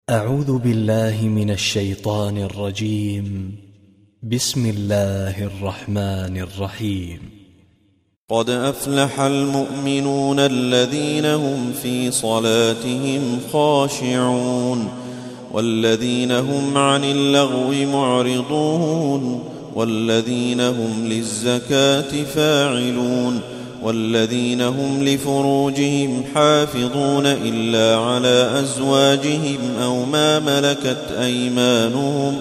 أعوذ بالله من الشيطان الرجيم. بسم الله الرحمن الرحيم. قد أفلح المؤمنون الذين هم في صلاتهم خاشعون والذين هم عن اللغو معرضون والذين هم للزكاة فاعلون والذين هم لفروجهم حافظون إلا على أزواجهم أو ما ملكت أيمانهم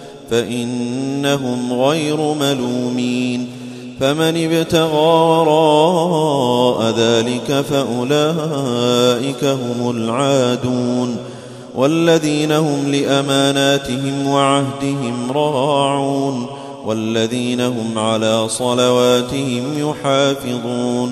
فإنهم غير ملومين. فمن ابتغى وراء ذلك فأولئك هم العادون والذين هم لأماناتهم وعهدهم راعون والذين هم على صلواتهم يحافظون.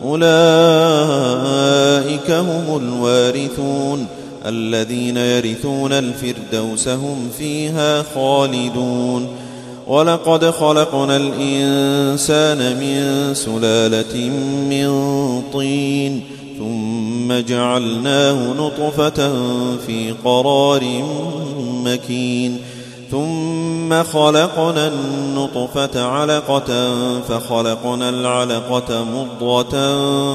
أولئك هم الوارثون الذين يرثون الفردوس هم فيها خالدون. ولقد خلقنا الإنسان من سلالة من طين ثم جعلناه نطفة في قرار مكين ثم خلقنا النطفة علقة فخلقنا العلقة مضغة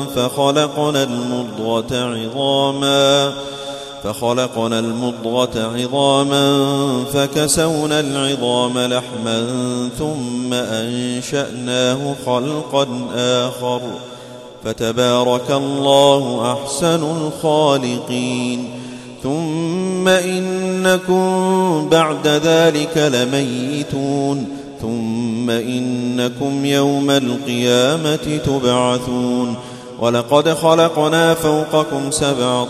فخلقنا المضغة عظاما فكسونا العظام لحما ثم أنشأناه خلقا آخر فتبارك الله أحسن الخالقين. ثم إنكم بعد ذلك لميتون ثم إنكم يوم القيامة تبعثون. ولقد خلقنا فوقكم 7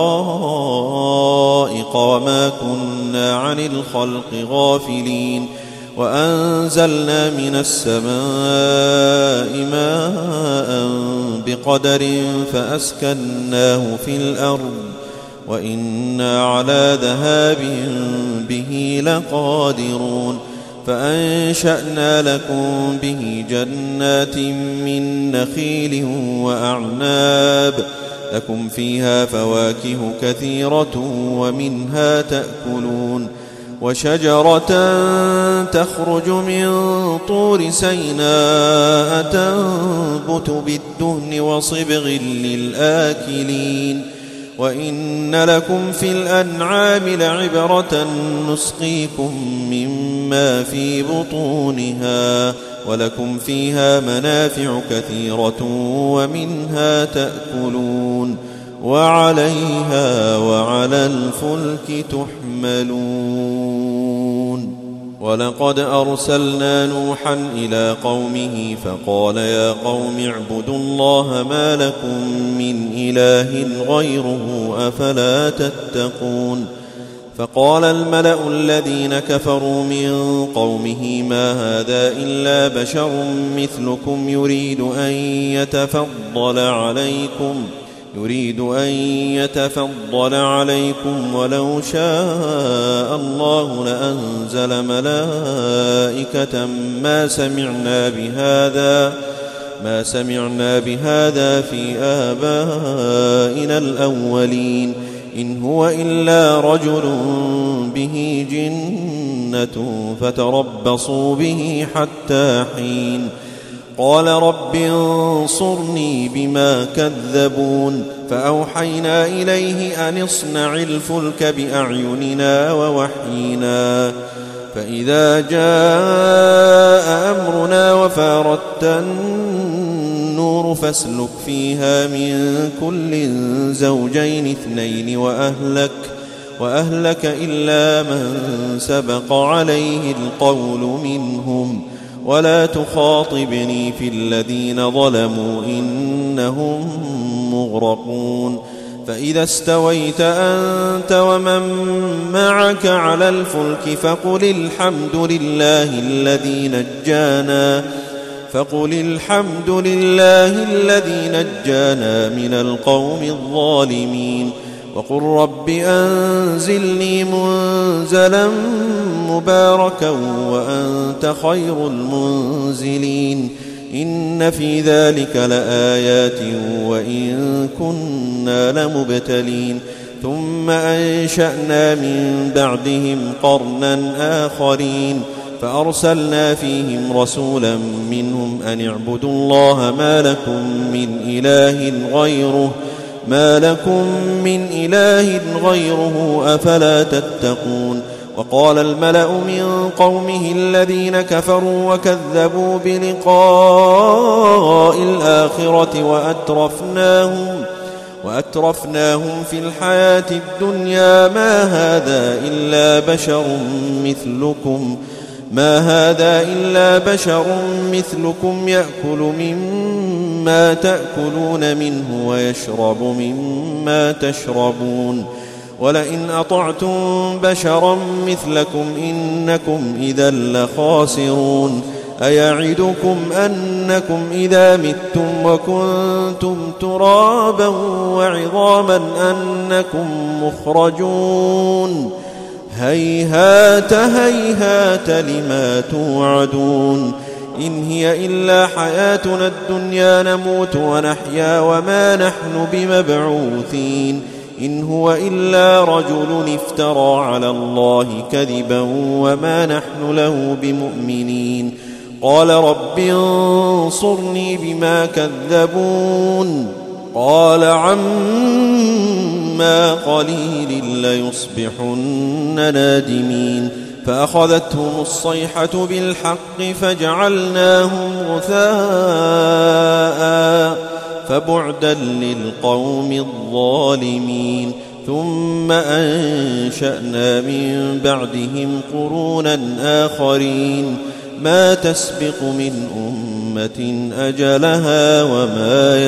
طرائق وما كنا عن الخلق غافلين وأنزلنا من السماء ماء بقدر فأسكناه في الأرض وإنا على ذهاب به لقادرون. فأنشأنا لكم به جنات من نخيل وأعناب لكم فيها فواكه كثيرة ومنها تأكلون. وشجرة تخرج من طور سيناء تنبت بالدهن وصبغ للآكلين. وإن لكم في الأنعام لعبرة نسقيكم مما في بطونها ولكم فيها منافع كثيرة ومنها تأكلون وعليها وعلى الفلك تحملون. ولقد أرسلنا نوحا إلى قومه فقال يا قوم اعبدوا الله ما لكم من إله غيره أفلا تتقون. فقال الملأ الذين كفروا من قومه ما هذا إلا بشر مثلكم يريد أن يتفضل عليكم ولو شاء الله لأنزل ملائكة ما سمعنا بهذا في آبائنا الأولين إن هو إلا رجل به جنة فتربصوا به حتى حين. قال رب انصرني بما كذبون. فأوحينا إليه أن اصنع الفلك بأعيننا ووحينا فإذا جاء أمرنا وفارت النور فاسلك فيها من كل زوجين 2 وأهلك إلا من سبق عليه القول منهم ولا تخاطبني في الذين ظلموا إنهم مغرقون. فإذا استويت أنت ومن معك على الفلك فقل الحمد لله الذي نجانا من القوم الظالمين. وقل رب أنزلني منزلا مباركا وأنت خير المنزلين. إن في ذلك لآيات وإن كنا لمبتلين. ثم أنشأنا من بعدهم قرنا آخرين فأرسلنا فيهم رسولا منهم أن اعبدوا الله ما لكم من إله غيره أفلا تتقون. وقال الملأ من قومه الذين كفروا وكذبوا بلقاء الآخرة وأترفناهم في الحياة الدنيا ما هذا إلا بشر مثلكم يأكل مما تأكلون منه ويشرب مما تشربون ولئن أطعتم بشرا مثلكم إنكم إذا لخاسرون. أيعدكم أنكم إذا متم وكنتم ترابا وعظاما أنكم مخرجون هيهات هيهات لما توعدون. إن هي إلا حياتنا الدنيا نموت ونحيا وما نحن بمبعوثين. إن هو إلا رجل افترى على الله كذبا وما نحن له بمؤمنين. قال رب انصرني بما كذبون. قال عما قليل ليصبحن نادمين. فأخذتهم الصيحة بالحق فجعلناهم غثاء فبعدا للقوم الظالمين. ثم أنشأنا من بعدهم قرونا آخرين ما تسبق من أمة أجلها وما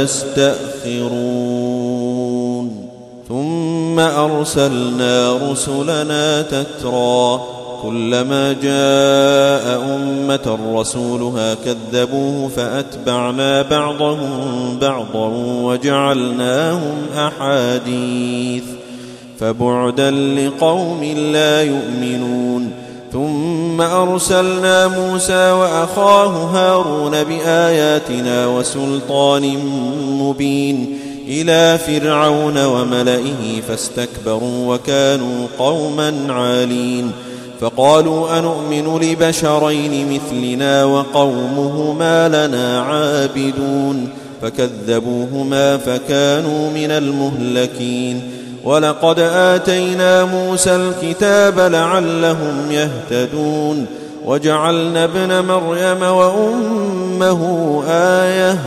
يستأخرون. ثم أرسلنا رسلنا تترى كلما جاء أمة رسولها كذبوه فأتبعنا بعضهم بعضا وجعلناهم أحاديث فبعدا لقوم لا يؤمنون. ثم أرسلنا موسى وأخاه هارون بآياتنا وسلطان مبين إلى فرعون وملئه فاستكبروا وكانوا قوما عالين. فقالوا أنؤمن لبشرين مثلنا وقومهما لنا عابدون فكذبوهما فكانوا من المهلكين. ولقد آتينا موسى الكتاب لعلهم يهتدون وجعلنا ابن مريم وأمه آية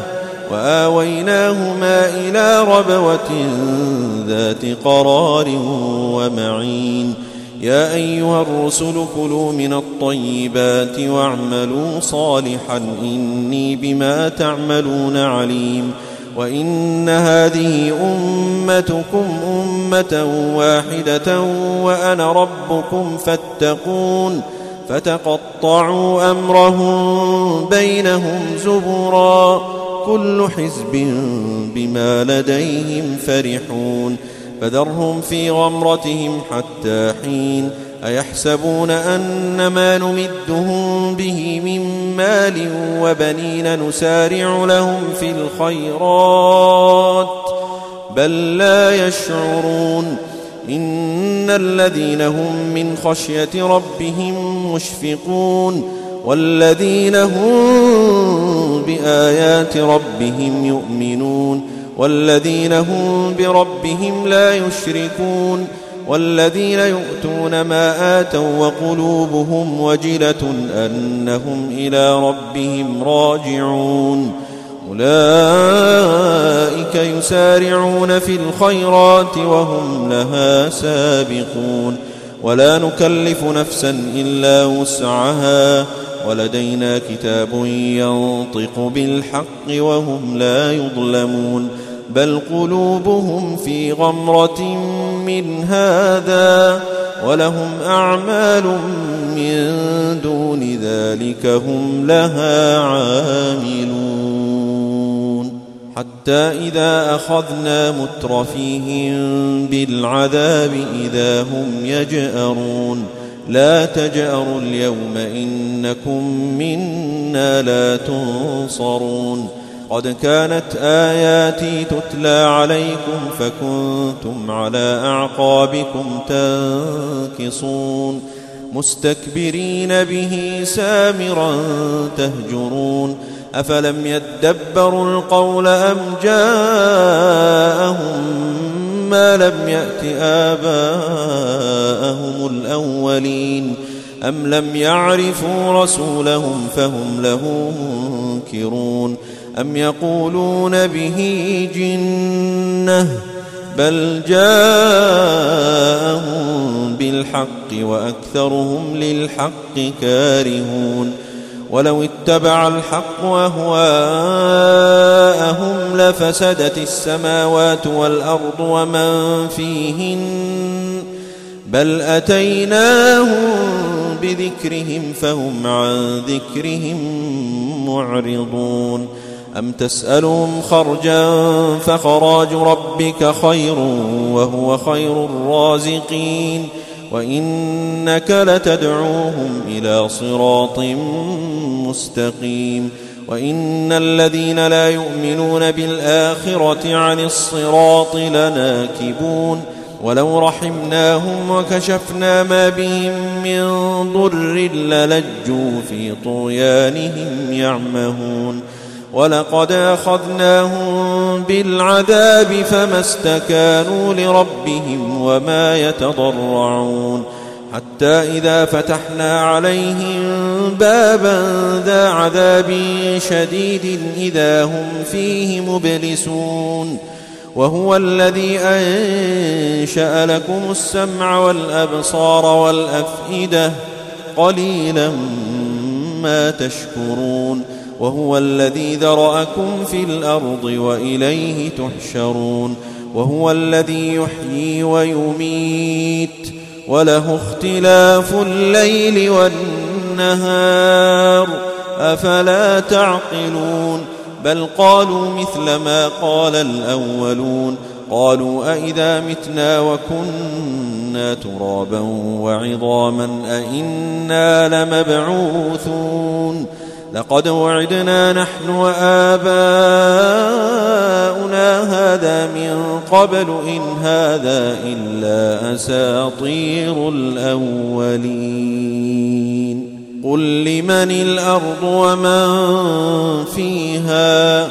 وآويناهما إلى ربوة ذات قرار ومعين. يا أيها الرسل كلوا من الطيبات واعملوا صالحا إني بما تعملون عليم. وإن هذه أمتكم أمة واحدة وأنا ربكم فاتقون. فتقطعوا أمرهم بينهم زبرا كل حزب بما لديهم فرحون. فذرهم في غمرتهم حتى حين. أيحسبون أن ما نمدهم به من مال وبنين نسارع لهم في الخيرات بل لا يشعرون. إن الذين هم من خشية ربهم مشفقون والذين هم بآيات ربهم يؤمنون والذين هم بربهم لا يشركون والذين يؤتون ما آتوا وقلوبهم وجلة أنهم إلى ربهم راجعون. أولئك يسارعون في الخيرات وهم لها سابقون. ولا نكلف نفسا إلا وسعها ولدينا كتاب ينطق بالحق وهم لا يظلمون. بل قلوبهم في غمرة من هذا ولهم أعمال من دون ذلك هم لها عاملون. حتى إذا أخذنا مترفيهم بالعذاب إذا هم يجأرون. لا تجأروا اليوم إنكم منا لا تنصرون. قد كانت آياتي تتلى عليكم فكنتم على أعقابكم تنكصون مستكبرين به سامرا تهجرون أفلم يدبروا القول أم جاءهم ما لم يأت آباءهم الأولين أم لم يعرفوا رسولهم فهم له منكرون أم يقولون به جنة بل جاءهم بالحق وأكثرهم للحق كارهون ولو اتبع الحق أهواءهم لفسدت السماوات والأرض ومن فيهن بل أتيناهم بذكرهم فهم عن ذكرهم معرضون أم تسألهم خرجا فخراج ربك خير وهو خير الرازقين وإنك لتدعوهم إلى صراط مستقيم وإن الذين لا يؤمنون بالآخرة عن الصراط لناكبون ولو رحمناهم وكشفنا ما بهم من ضر للجوا في طغيانهم يعمهون ولقد أخذناهم بالعذاب فما استكانوا لربهم وما يتضرعون حتى إذا فتحنا عليهم بابا ذا عذاب شديد إذا هم فيه مبلسون وهو الذي أنشأ لكم السمع والأبصار والأفئدة قليلا ما تشكرون وهو الذي ذرأكم في الأرض وإليه تحشرون وهو الذي يحيي ويميت وله اختلاف الليل والنهار أفلا تعقلون بل قالوا مثل ما قال الأولون قالوا أئذا متنا وكنا ترابا وعظاما أئنا لمبعوثون لقد وعدنا نحن وآباؤنا هذا من قبل إن هذا إلا أساطير الأولين قل لمن الأرض ومن فيها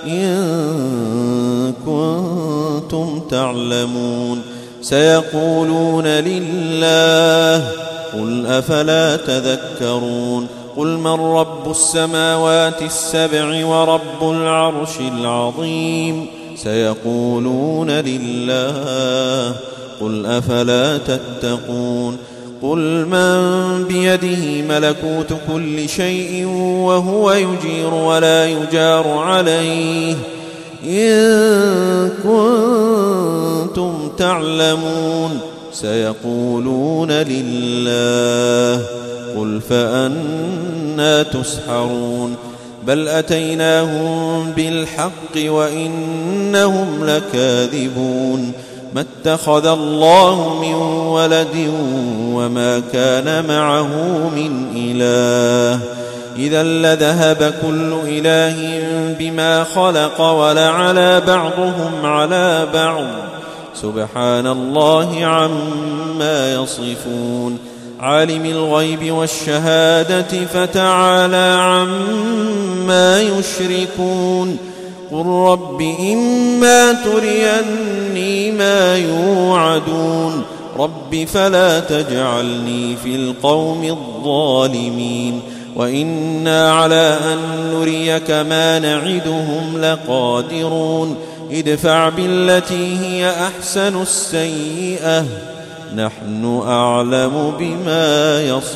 إن كنتم تعلمون سيقولون لله قل أفلا تذكرون قل من رب السماوات السبع ورب العرش العظيم سيقولون لله قل أفلا تتقون قل من بيده ملكوت كل شيء وهو يجير ولا يجار عليه إن كنتم تعلمون سيقولون لله قل فأنى تسحرون بل أتيناهم بالحق وإنهم لكاذبون ما اتخذ الله من ولد وما كان معه من إله إذا لذهب كل إله بما خلق ولعلى بعضهم على بعض سبحان الله عما يصفون عالم الغيب والشهادة فتعالى عما يشركون قل رب إما تريني ما يوعدون رب فلا تجعلني في القوم الظالمين وإنا على أن نريك ما نعدهم لقادرون ادفع بالتي هي أحسن السيئة نحن أعلم بما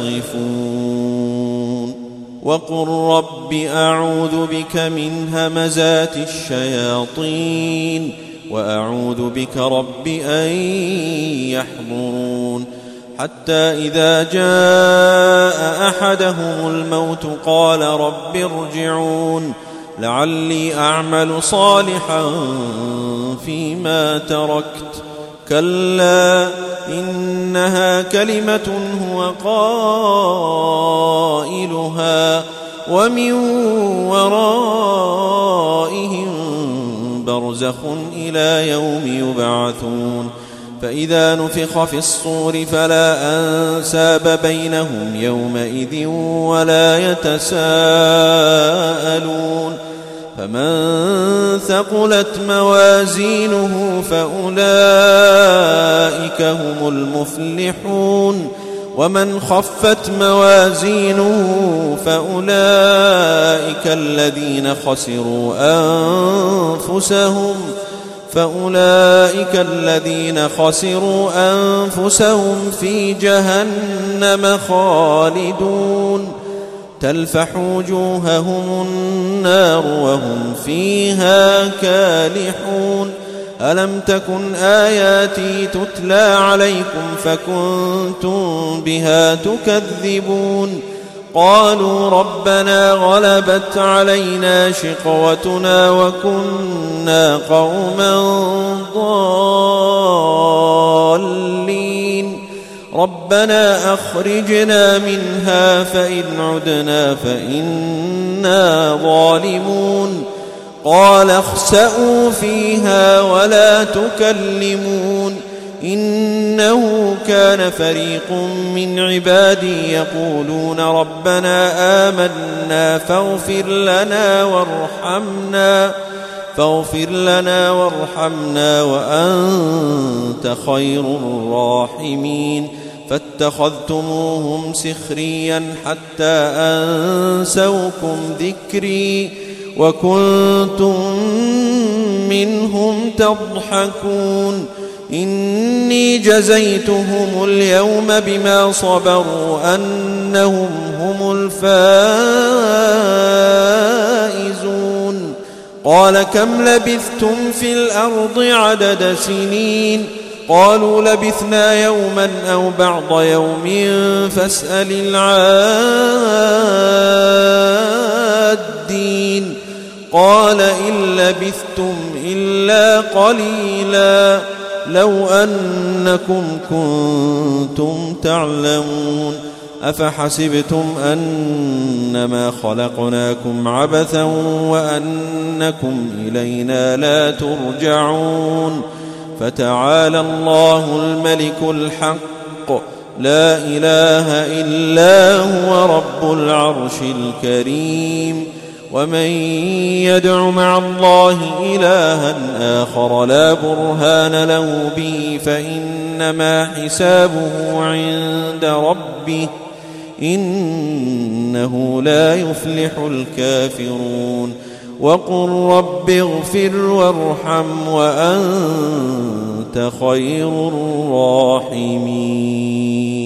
يصفون وقل رب أعوذ بك من همزات الشياطين وأعوذ بك رب أن يحضرون حتى إذا جاء أحدهم الموت قال رب ارجعون لعلي أعمل صالحا فيما تركت كلا إنها كلمة هو قائلها ومن ورائهم برزخ إلى يوم يبعثون فإذا نفخ في الصور فلا أنساب بينهم يومئذ ولا يتساءلون فمن ثقلت موازينه فأولئك هم المفلحون ومن خفت موازينه فأولئك الذين خسروا أنفسهم في جهنم خالدون تلفح وجوههم النار وهم فيها كالحون ألم تكن آياتي تتلى عليكم فكنتم بها تكذبون قالوا ربنا غلبت علينا شقوتنا وكنا قوما ضالين ربنا أخرجنا منها فإن عدنا فإنا ظالمون قال اخسئوا فيها ولا تكلمون إنه كان فريق من عبادي يقولون ربنا آمنا فاغفر لنا وارحمنا وأنت خير الراحمين فاتخذتموهم سخريا حتى أنسوكم ذكري وكنتم منهم تضحكون إني جزيتهم اليوم بما صبروا أنهم هم الفائزون قال كم لبثتم في الأرض عدد سنين قالوا لبثنا يوما أو بعض يوم فاسأل العادين قال إن لبثتم إلا قليلا لو أنكم كنتم تعلمون أفحسبتم أنما خلقناكم عبثا وأنكم إلينا لا ترجعون فتعالى الله الملك الحق لا إله إلا هو رب العرش الكريم ومن يدع مع الله إلها آخر لا برهان له به فإنما حسابه عند ربه إنه لا يفلح الكافرون وقل رب اغفر وارحم وأنت خير الراحمين